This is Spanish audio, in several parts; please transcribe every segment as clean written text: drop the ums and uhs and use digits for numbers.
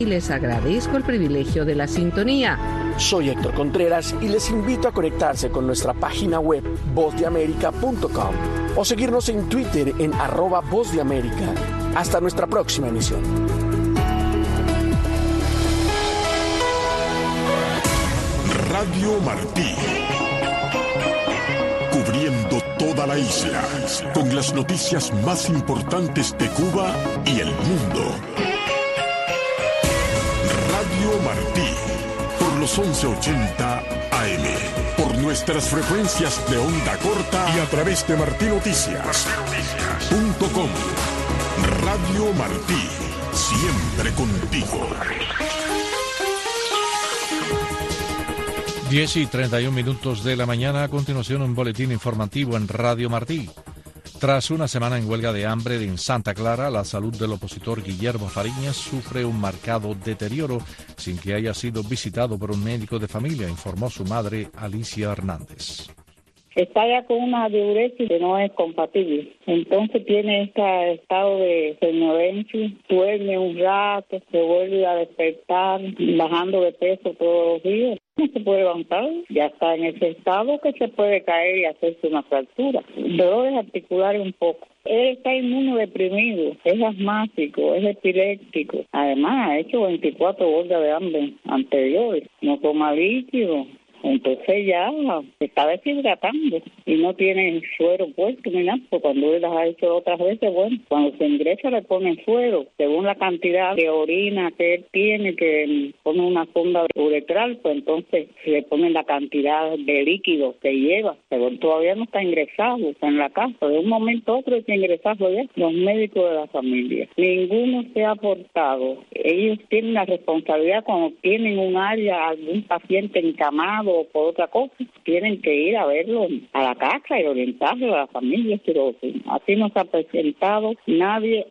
Y les agradezco el privilegio de la sintonía. Soy Héctor Contreras y les invito a conectarse con nuestra página web vozdeamerica.com o seguirnos en Twitter en @vozdeamerica. Hasta nuestra próxima emisión. Radio Martí. Cubriendo toda la isla con las noticias más importantes de Cuba y el mundo. Radio Martí, por los 1180 AM, por nuestras frecuencias de onda corta y a través de martinoticias.com. Radio Martí, siempre contigo. 10:31 de la mañana. A continuación, un boletín informativo en Radio Martí. Tras una semana en huelga de hambre en Santa Clara, la salud del opositor Guillermo Fariñas sufre un marcado deterioro sin que haya sido visitado por un médico de familia, informó su madre, Alicia Hernández. Está ya con una diuresis que no es compatible. Entonces tiene este estado de somnolencia, duerme un rato, se vuelve a despertar, bajando de peso todos los días. No se puede levantar, ya está en ese estado que se puede caer y hacerse una fractura. Dolores articulares un poco. Él está inmunodeprimido, es asmático, es epiléptico. Además, ha hecho 24 huelgas de hambre anteriores. No toma líquido. Entonces ya se está deshidratando y no tiene suero puesto ni nada, porque cuando él las ha hecho otras veces, bueno, cuando se ingresa le ponen suero, según la cantidad de orina que él tiene, que pone una sonda uretral, pues entonces le ponen la cantidad de líquido que lleva, pero él todavía no está ingresado en la casa, de un momento a otro hay que ingresarlo ya, los médicos de la familia. Ninguno se ha aportado, ellos tienen la responsabilidad cuando tienen un área, algún paciente encamado, o por otra cosa, tienen que ir a verlo a la casa y orientarlo a la familia, pero así no se ha presentado nadie.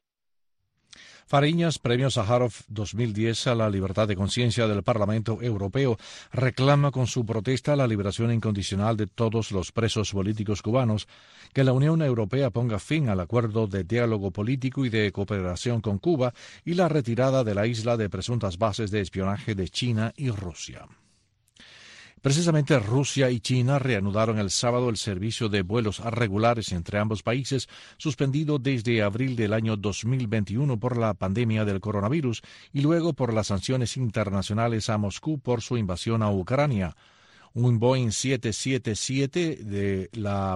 Fariñas, Premio Sájarov 2010 a la libertad de conciencia del Parlamento Europeo, reclama con su protesta la liberación incondicional de todos los presos políticos cubanos, que la Unión Europea ponga fin al acuerdo de diálogo político y de cooperación con Cuba y la retirada de la isla de presuntas bases de espionaje de China y Rusia. Precisamente Rusia y China reanudaron el sábado el servicio de vuelos regulares entre ambos países, suspendido desde abril del año 2021 por la pandemia del coronavirus y luego por las sanciones internacionales a Moscú por su invasión a Ucrania. Un Boeing 777 de la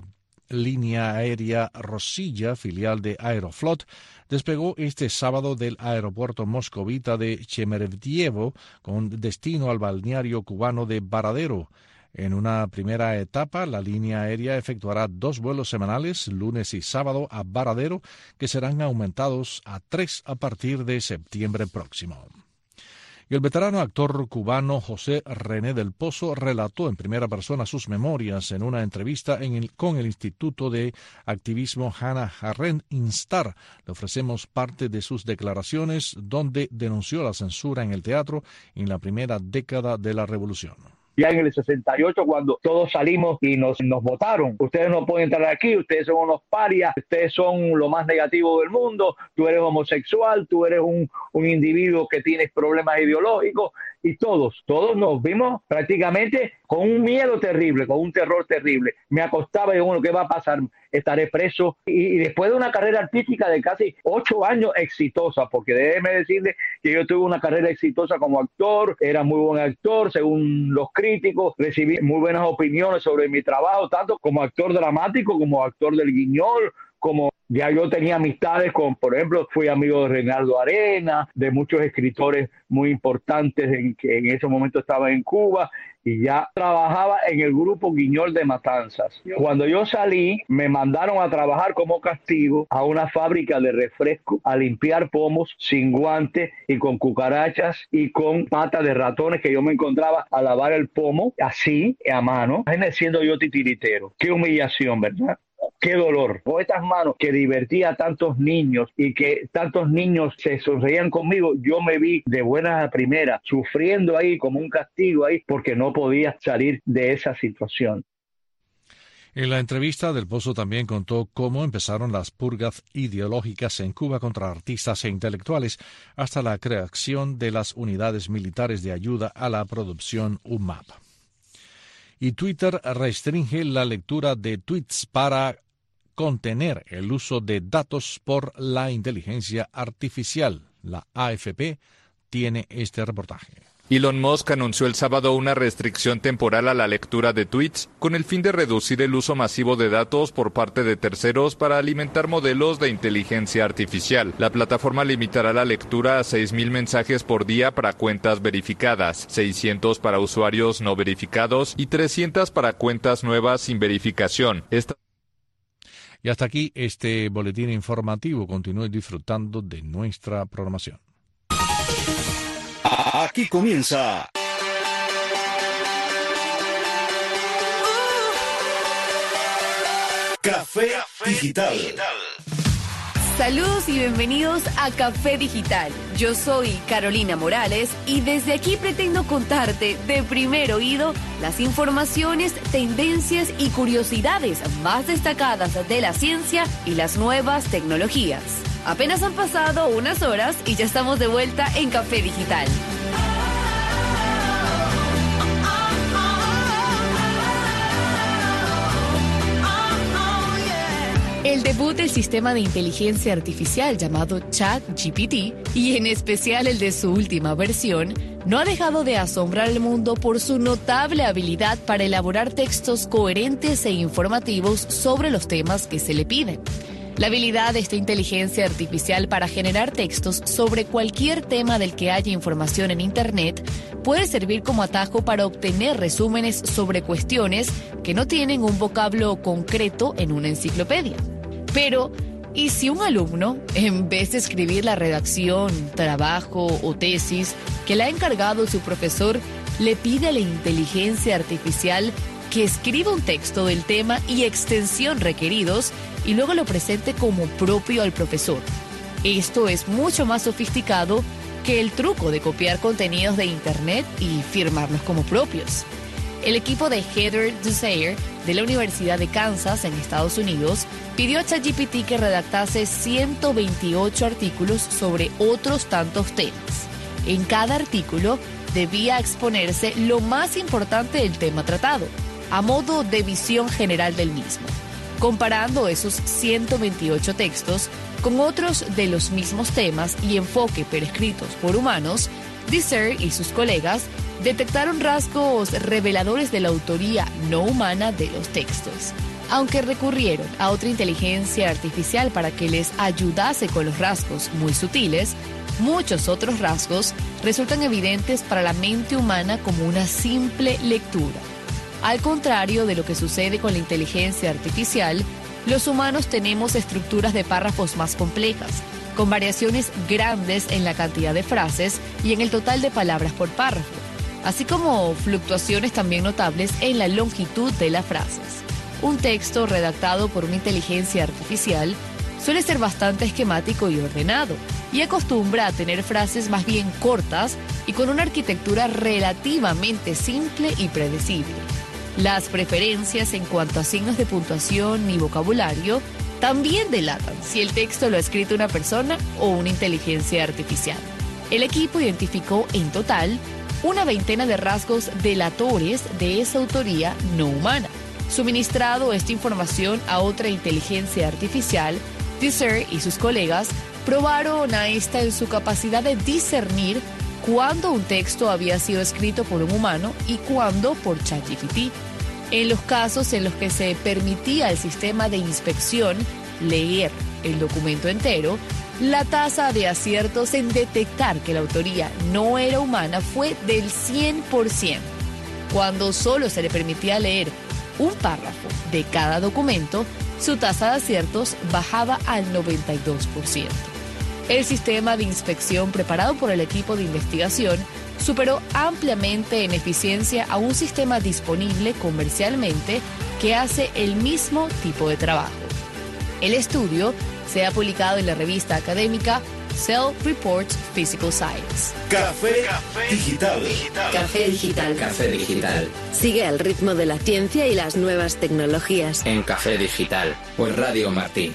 línea aérea Rosilla, filial de Aeroflot, despegó este sábado del aeropuerto moscovita de Shemeretyevo con destino al balneario cubano de Varadero. En una primera etapa, la línea aérea efectuará 2 vuelos semanales, lunes y sábado, a Varadero, que serán aumentados a 3 a partir de septiembre próximo. Y el veterano actor cubano José René del Pozo relató en primera persona sus memorias en una entrevista con el Instituto de Activismo Hannah Arendt Instar. Le ofrecemos parte de sus declaraciones donde denunció la censura en el teatro en la primera década de la Revolución. Ya en el 68, cuando todos salimos y nos votaron, ustedes no pueden entrar aquí, ustedes son unos parias, ustedes son lo más negativo del mundo, tú eres homosexual, tú eres un individuo que tienes problemas ideológicos, y todos nos vimos prácticamente con un miedo terrible, con un terror terrible. Me acostaba y digo, bueno, ¿qué va a pasar? Estaré preso. Y después de una carrera artística de casi 8 años exitosa, porque déjeme decirle que yo tuve una carrera exitosa como actor, era muy buen actor, según los críticos, recibí muy buenas opiniones sobre mi trabajo, tanto como actor dramático, como actor del Guiñol, como ya yo tenía amistades con, por ejemplo, fui amigo de Reinaldo Arenas, de muchos escritores muy importantes que en ese momento estaban en Cuba, y ya trabajaba en el grupo Guiñol de Matanzas. Cuando yo salí, me mandaron a trabajar como castigo a una fábrica de refresco, a limpiar pomos sin guantes y con cucarachas y con patas de ratones que yo me encontraba a lavar el pomo, así, a mano, siendo yo titiritero. Qué humillación, ¿verdad? Qué dolor. Con estas manos que divertía a tantos niños y que tantos niños se sonreían conmigo, yo me vi de buenas a primeras sufriendo ahí como un castigo ahí porque no podía salir de esa situación. En la entrevista, Del Pozo también contó cómo empezaron las purgas ideológicas en Cuba contra artistas e intelectuales hasta la creación de las unidades militares de ayuda a la producción UMAP. Y Twitter restringe la lectura de tweets para contener el uso de datos por la inteligencia artificial. La AFP tiene este reportaje. Elon Musk anunció el sábado una restricción temporal a la lectura de tweets con el fin de reducir el uso masivo de datos por parte de terceros para alimentar modelos de inteligencia artificial. La plataforma limitará la lectura a 6.000 mensajes por día para cuentas verificadas, 600 para usuarios no verificados y 300 para cuentas nuevas sin verificación. Y hasta aquí este boletín informativo. Continúe disfrutando de nuestra programación. Aquí comienza Café Digital. Saludos y bienvenidos a Café Digital. Yo soy Carolina Morales y desde aquí pretendo contarte de primer oído las informaciones, tendencias y curiosidades más destacadas de la ciencia y las nuevas tecnologías. Apenas han pasado unas horas y ya estamos de vuelta en Café Digital. El debut del sistema de inteligencia artificial llamado ChatGPT, y en especial el de su última versión, no ha dejado de asombrar al mundo por su notable habilidad para elaborar textos coherentes e informativos sobre los temas que se le piden. La habilidad de esta inteligencia artificial para generar textos sobre cualquier tema del que haya información en Internet puede servir como atajo para obtener resúmenes sobre cuestiones que no tienen un vocablo concreto en una enciclopedia. Pero, ¿y si un alumno, en vez de escribir la redacción, trabajo o tesis que le ha encargado su profesor, le pide a la inteligencia artificial que escriba un texto del tema y extensión requeridos y luego lo presente como propio al profesor? Esto es mucho más sofisticado que el truco de copiar contenidos de Internet y firmarlos como propios. El equipo de Heather Dwyer de la Universidad de Kansas en Estados Unidos pidió a ChatGPT que redactase 128 artículos sobre otros tantos temas. En cada artículo debía exponerse lo más importante del tema tratado, a modo de visión general del mismo. Comparando esos 128 textos con otros de los mismos temas y enfoque pero escritos por humanos, Dwyer y sus colegas detectaron rasgos reveladores de la autoría no humana de los textos. Aunque recurrieron a otra inteligencia artificial para que les ayudase con los rasgos muy sutiles, muchos otros rasgos resultan evidentes para la mente humana como una simple lectura. Al contrario de lo que sucede con la inteligencia artificial, los humanos tenemos estructuras de párrafos más complejas, con variaciones grandes en la cantidad de frases y en el total de palabras por párrafo, así como fluctuaciones también notables en la longitud de las frases. Un texto redactado por una inteligencia artificial suele ser bastante esquemático y ordenado, y acostumbra a tener frases más bien cortas y con una arquitectura relativamente simple y predecible. Las preferencias en cuanto a signos de puntuación y vocabulario también delatan si el texto lo ha escrito una persona o una inteligencia artificial. El equipo identificó en total una veintena de rasgos delatores de esa autoría no humana. Suministrado esta información a otra inteligencia artificial, Dwyer y sus colegas probaron a esta en su capacidad de discernir cuándo un texto había sido escrito por un humano y cuándo por ChatGPT. En los casos en los que se permitía al sistema de inspección leer el documento entero, la tasa de aciertos en detectar que la autoría no era humana fue del 100%. Cuando solo se le permitía leer un párrafo de cada documento, su tasa de aciertos bajaba al 92%. El sistema de inspección preparado por el equipo de investigación superó ampliamente en eficiencia a un sistema disponible comercialmente que hace el mismo tipo de trabajo. El estudio se ha publicado en la revista académica Cell Reports Physical Science. Café Digital. Café Digital. Café Digital. Sigue al ritmo de la ciencia y las nuevas tecnologías. En Café Digital, por Radio Martí.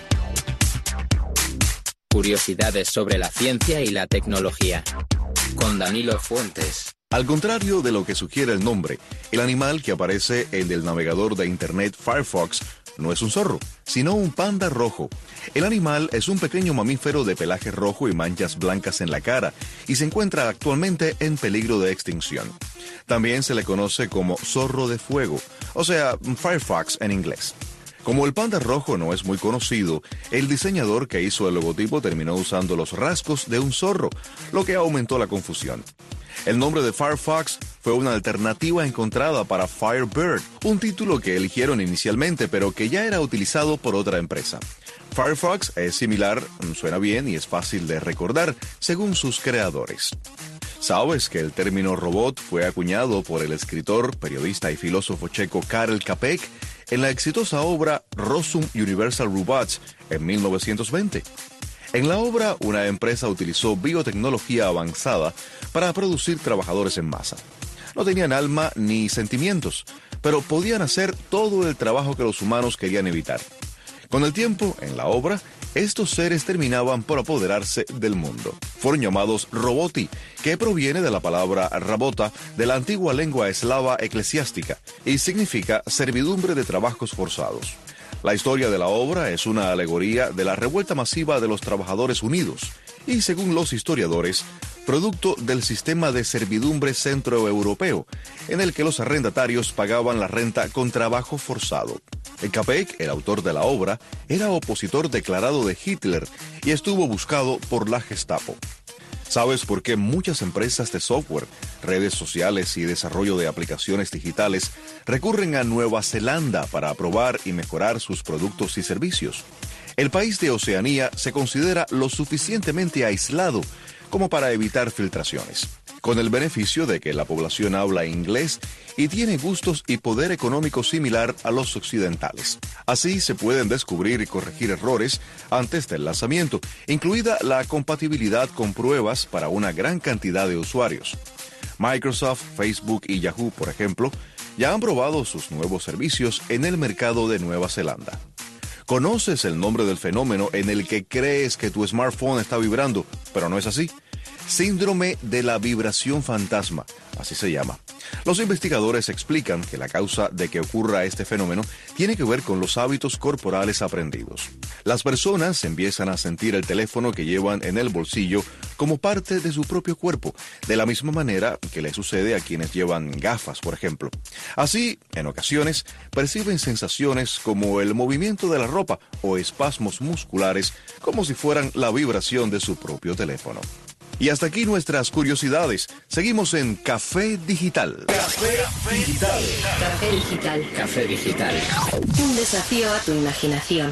Curiosidades sobre la ciencia y la tecnología. Con Danilo Fuentes. Al contrario de lo que sugiere el nombre, el animal que aparece en el navegador de Internet Firefox no es un zorro, sino un panda rojo. El animal es un pequeño mamífero de pelaje rojo y manchas blancas en la cara y se encuentra actualmente en peligro de extinción. También se le conoce como zorro de fuego, o sea, Firefox en inglés. Como el panda rojo no es muy conocido, el diseñador que hizo el logotipo terminó usando los rasgos de un zorro, lo que aumentó la confusión. El nombre de Firefox fue una alternativa encontrada para Firebird, un título que eligieron inicialmente pero que ya era utilizado por otra empresa. Firefox es similar, suena bien y es fácil de recordar, según sus creadores. ¿Sabes que el término robot fue acuñado por el escritor, periodista y filósofo checo Karel Čapek en la exitosa obra Rozum Universal Robots en 1920? En la obra, una empresa utilizó biotecnología avanzada para producir trabajadores en masa. No tenían alma ni sentimientos, pero podían hacer todo el trabajo que los humanos querían evitar. Con el tiempo, en la obra, estos seres terminaban por apoderarse del mundo. Fueron llamados roboti, que proviene de la palabra rabota de la antigua lengua eslava eclesiástica y significa servidumbre de trabajos forzados. La historia de la obra es una alegoría de la revuelta masiva de los trabajadores unidos y, según los historiadores, producto del sistema de servidumbre centroeuropeo, en el que los arrendatarios pagaban la renta con trabajo forzado. Čapek, el autor de la obra, era opositor declarado de Hitler y estuvo buscado por la Gestapo. ¿Sabes por qué muchas empresas de software, redes sociales y desarrollo de aplicaciones digitales recurren a Nueva Zelanda para probar y mejorar sus productos y servicios? El país de Oceanía se considera lo suficientemente aislado como para evitar filtraciones, con el beneficio de que la población habla inglés y tiene gustos y poder económico similar a los occidentales. Así se pueden descubrir y corregir errores antes del lanzamiento, incluida la compatibilidad con pruebas para una gran cantidad de usuarios. Microsoft, Facebook y Yahoo, por ejemplo, ya han probado sus nuevos servicios en el mercado de Nueva Zelanda. ¿Conoces el nombre del fenómeno en el que crees que tu smartphone está vibrando, pero no es así? Síndrome de la vibración fantasma, así se llama. Los investigadores explican que la causa de que ocurra este fenómeno tiene que ver con los hábitos corporales aprendidos. Las personas empiezan a sentir el teléfono que llevan en el bolsillo como parte de su propio cuerpo, de la misma manera que le sucede a quienes llevan gafas, por ejemplo. Así, en ocasiones, perciben sensaciones como el movimiento de la ropa o espasmos musculares como si fueran la vibración de su propio teléfono. Y hasta aquí nuestras curiosidades. Seguimos en Café Digital. Café Digital. Café Digital. Café Digital. Un desafío a tu imaginación.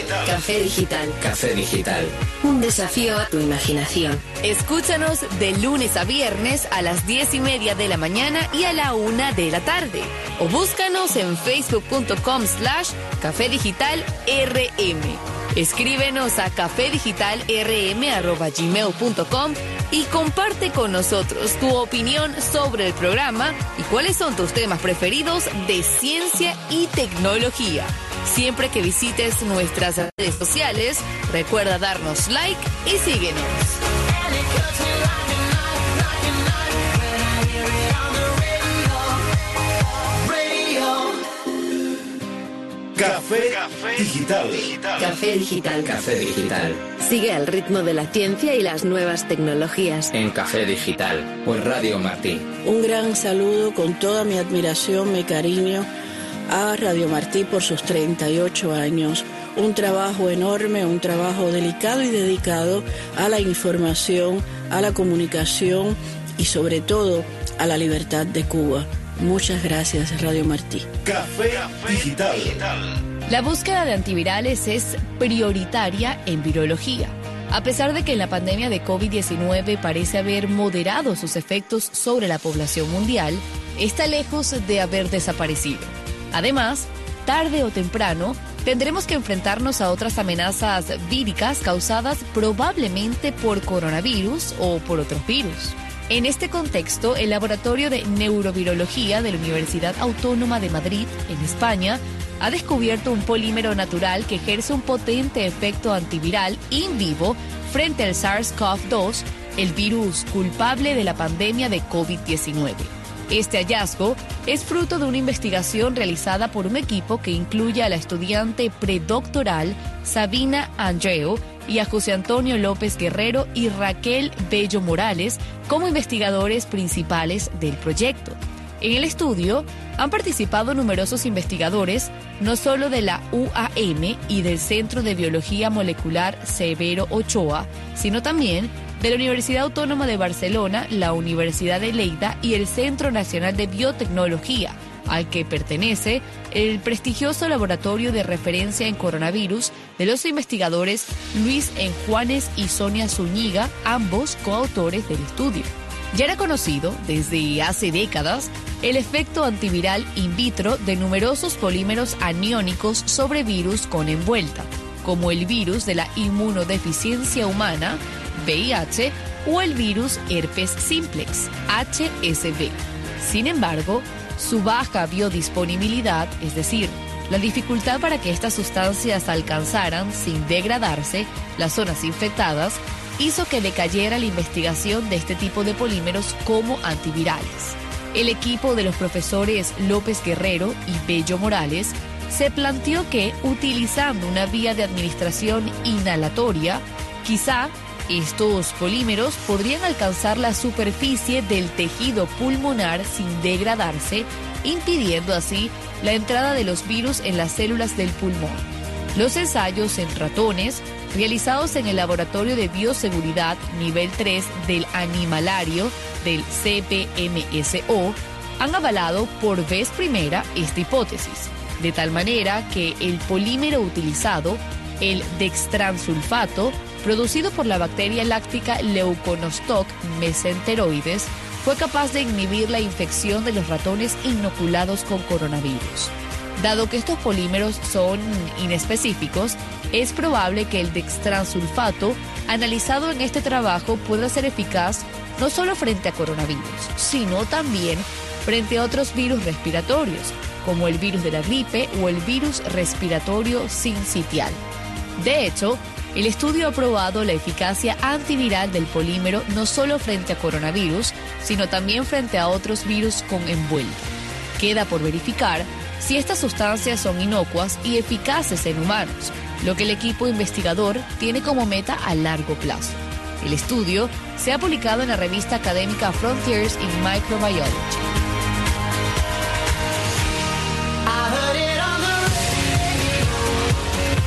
Café Digital. Café Digital. Un desafío a tu imaginación. Escúchanos de lunes a viernes a las 10:30 de la mañana y a la 1 de la tarde. O búscanos en facebook.com/Café Digital RM. Escríbenos a cafedigitalrm@gmail.com y comparte con nosotros tu opinión sobre el programa y cuáles son tus temas preferidos de ciencia y tecnología. Siempre que visites nuestras redes sociales, recuerda darnos like y síguenos. Café Digital. Café Digital. Café Digital. Sigue al ritmo de la ciencia y las nuevas tecnologías. En Café Digital, por Radio Martí. Un gran saludo con toda mi admiración, mi cariño a Radio Martí por sus 38 años. Un trabajo enorme, un trabajo delicado y dedicado a la información, a la comunicación y sobre todo a la libertad de Cuba. Muchas gracias, Radio Martí. Café Digital. La búsqueda de antivirales es prioritaria en virología. A pesar de que la pandemia de COVID-19 parece haber moderado sus efectos sobre la población mundial, está lejos de haber desaparecido. Además, tarde o temprano, tendremos que enfrentarnos a otras amenazas víricas causadas probablemente por coronavirus o por otros virus. En este contexto, el Laboratorio de Neurovirología de la Universidad Autónoma de Madrid, en España, ha descubierto un polímero natural que ejerce un potente efecto antiviral in vivo frente al SARS-CoV-2, el virus culpable de la pandemia de COVID-19. Este hallazgo es fruto de una investigación realizada por un equipo que incluye a la estudiante predoctoral Sabina Andreu y a José Antonio López Guerrero y Raquel Bello Morales como investigadores principales del proyecto. En el estudio han participado numerosos investigadores, no solo de la UAM y del Centro de Biología Molecular Severo Ochoa, sino también de la Universidad Autónoma de Barcelona, la Universidad de Lleida y el Centro Nacional de Biotecnología, al que pertenece el prestigioso laboratorio de referencia en coronavirus de los investigadores Luis Enjuanes y Sonia Zúñiga, ambos coautores del estudio. Ya era conocido desde hace décadas el efecto antiviral in vitro de numerosos polímeros aniónicos sobre virus con envuelta, como el virus de la inmunodeficiencia humana, VIH, o el virus herpes simplex, HSV. Sin embargo, su baja biodisponibilidad, es decir, la dificultad para que estas sustancias alcanzaran, sin degradarse, las zonas infectadas, hizo que decayera la investigación de este tipo de polímeros como antivirales. El equipo de los profesores López Guerrero y Bello Morales se planteó que, utilizando una vía de administración inhalatoria, quizá estos polímeros podrían alcanzar la superficie del tejido pulmonar sin degradarse, impidiendo así la entrada de los virus en las células del pulmón. Los ensayos en ratones, realizados en el Laboratorio de Bioseguridad Nivel 3 del Animalario del CPMSO, han avalado por vez primera esta hipótesis, de tal manera que el polímero utilizado, el dextransulfato, producido por la bacteria láctica Leuconostoc mesenteroides, fue capaz de inhibir la infección de los ratones inoculados con coronavirus. Dado que estos polímeros son inespecíficos, es probable que el dextransulfato analizado en este trabajo pueda ser eficaz no solo frente a coronavirus, sino también frente a otros virus respiratorios, como el virus de la gripe o el virus respiratorio sincitial. De hecho, el estudio ha probado la eficacia antiviral del polímero no solo frente a coronavirus, sino también frente a otros virus con envuelta. Queda por verificar si estas sustancias son inocuas y eficaces en humanos, lo que el equipo investigador tiene como meta a largo plazo. El estudio se ha publicado en la revista académica Frontiers in Microbiology.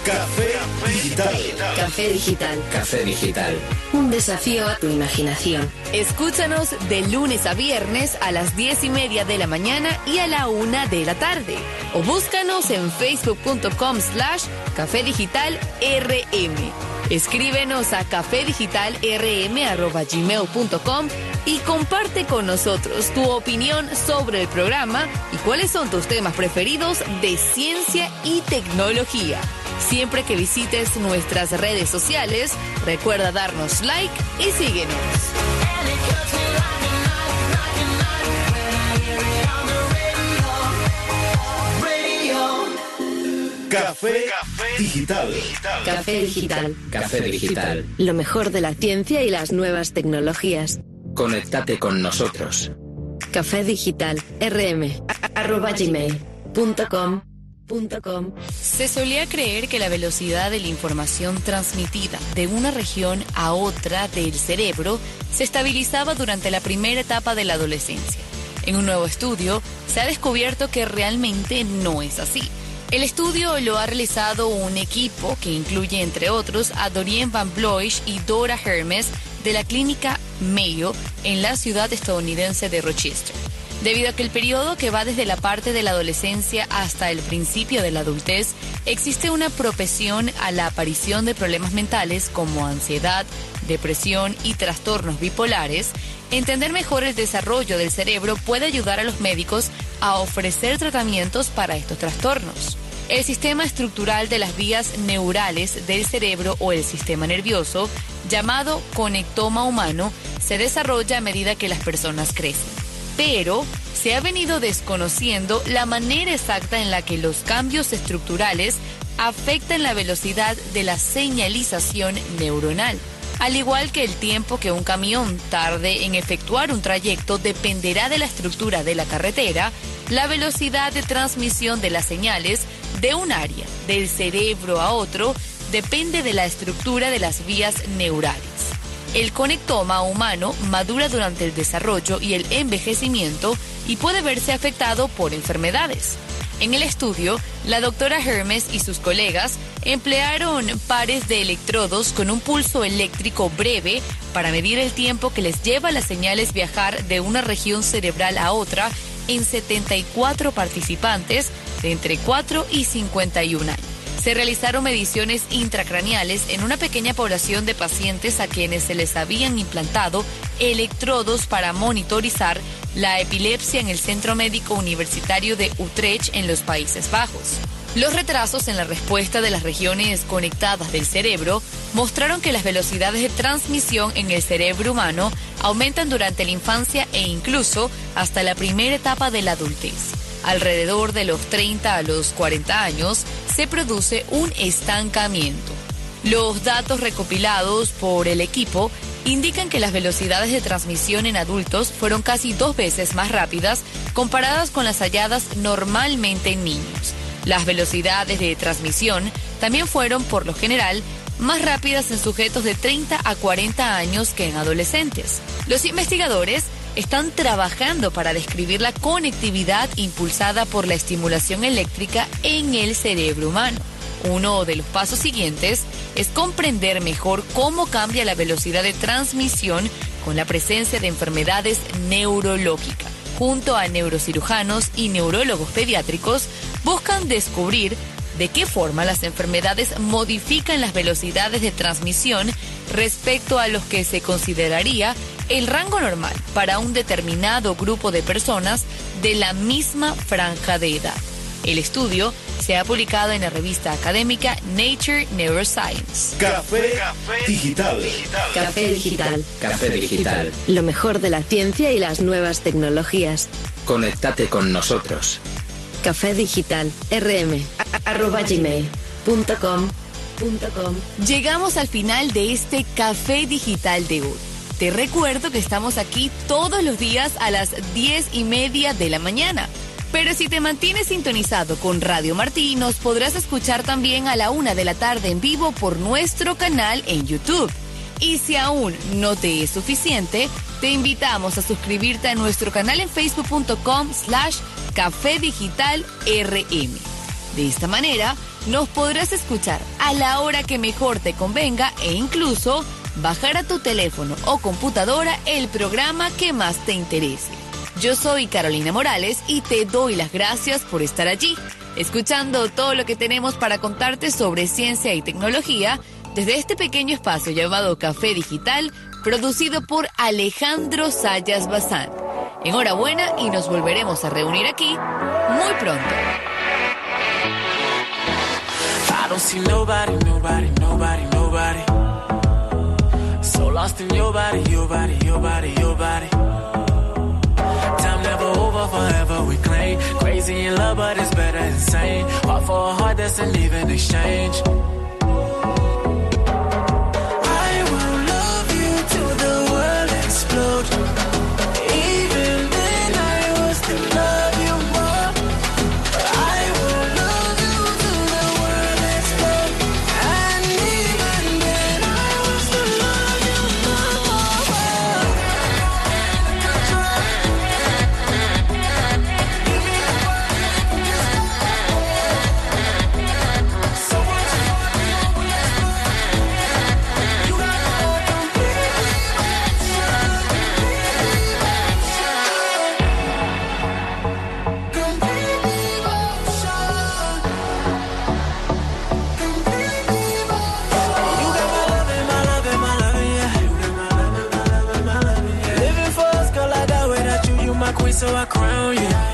Café Digital. Café Digital. Café Digital. Un desafío a tu imaginación. Escúchanos de lunes a viernes a las 10:30 de la mañana y a la 1 de la tarde. O búscanos en facebook.com/Café Digital RM. Escríbenos a cafedigitalrm@gmail.com y comparte con nosotros tu opinión sobre el programa y cuáles son tus temas preferidos de ciencia y tecnología. Siempre que visites nuestras redes sociales, recuerda darnos like y síguenos. Café Digital. Café Digital. Café Digital. Lo mejor de la ciencia y las nuevas tecnologías. Conéctate con nosotros. Café Digital rm@gmail.com. Se solía creer que la velocidad de la información transmitida de una región a otra del cerebro se estabilizaba durante la primera etapa de la adolescencia. En un nuevo estudio se ha descubierto que realmente no es así. El estudio lo ha realizado un equipo que incluye, entre otros, a Doreen Van Bloich y Dora Hermes de la clínica Mayo en la ciudad estadounidense de Rochester. Debido a que el periodo que va desde la parte de la adolescencia hasta el principio de la adultez, existe una propensión a la aparición de problemas mentales como ansiedad, depresión y trastornos bipolares. Entender mejor el desarrollo del cerebro puede ayudar a los médicos a ofrecer tratamientos para estos trastornos. El sistema estructural de las vías neurales del cerebro o el sistema nervioso, llamado conectoma humano, se desarrolla a medida que las personas crecen. Pero se ha venido desconociendo la manera exacta en la que los cambios estructurales afectan la velocidad de la señalización neuronal. Al igual que el tiempo que un camión tarde en efectuar un trayecto dependerá de la estructura de la carretera, la velocidad de transmisión de las señales de un área del cerebro a otro depende de la estructura de las vías neurales. El conectoma humano madura durante el desarrollo y el envejecimiento y puede verse afectado por enfermedades. En el estudio, la doctora Hermes y sus colegas emplearon pares de electrodos con un pulso eléctrico breve para medir el tiempo que les lleva a las señales viajar de una región cerebral a otra en 74 participantes de entre 4 y 51 años. Se realizaron mediciones intracraneales en una pequeña población de pacientes a quienes se les habían implantado electrodos para monitorizar la epilepsia en el Centro Médico Universitario de Utrecht en los Países Bajos. Los retrasos en la respuesta de las regiones conectadas del cerebro mostraron que las velocidades de transmisión en el cerebro humano aumentan durante la infancia e incluso hasta la primera etapa de la adultez. Alrededor de los 30 a los 40 años se produce un estancamiento. Los datos recopilados por el equipo indican que las velocidades de transmisión en adultos fueron casi 2 veces más rápidas comparadas con las halladas normalmente en niños. Las velocidades de transmisión también fueron, por lo general, más rápidas en sujetos de 30 a 40 años que en adolescentes. Los investigadores están trabajando para describir la conectividad impulsada por la estimulación eléctrica en el cerebro humano. Uno de los pasos siguientes es comprender mejor cómo cambia la velocidad de transmisión con la presencia de enfermedades neurológicas. Junto a neurocirujanos y neurólogos pediátricos, buscan descubrir de qué forma las enfermedades modifican las velocidades de transmisión respecto a los que se consideraría el rango normal para un determinado grupo de personas de la misma franja de edad. El estudio se ha publicado en la revista académica Nature Neuroscience. Café Digital. Café Digital. Café Digital. Lo mejor de la ciencia y las nuevas tecnologías. Conéctate con nosotros. Café Digital rm@gmail.com. Llegamos al final de este Café Digital de hoy. Te recuerdo que estamos aquí todos los días a las 10:30 de la mañana. Pero si te mantienes sintonizado con Radio Martí, nos podrás escuchar también a la 1 de la tarde en vivo por nuestro canal en YouTube. Y si aún no te es suficiente, te invitamos a suscribirte a nuestro canal en facebook.com/Café Digital RM. De esta manera, nos podrás escuchar a la hora que mejor te convenga e incluso bajar a tu teléfono o computadora el programa que más te interese. Yo soy Carolina Morales y te doy las gracias por estar allí, escuchando todo lo que tenemos para contarte sobre ciencia y tecnología desde este pequeño espacio llamado Café Digital, producido por Alejandro Sayas Bazán. Enhorabuena y nos volveremos a reunir aquí muy pronto. I don't see nobody. So lost in your body. Time never over, forever we claim. Crazy in love, but it's better insane. Heart for a heart that's an even exchange. I will love you till the world explodes. Even then I will still love you more. I will love you till the world explodes. And even then I will still love you so I crown you.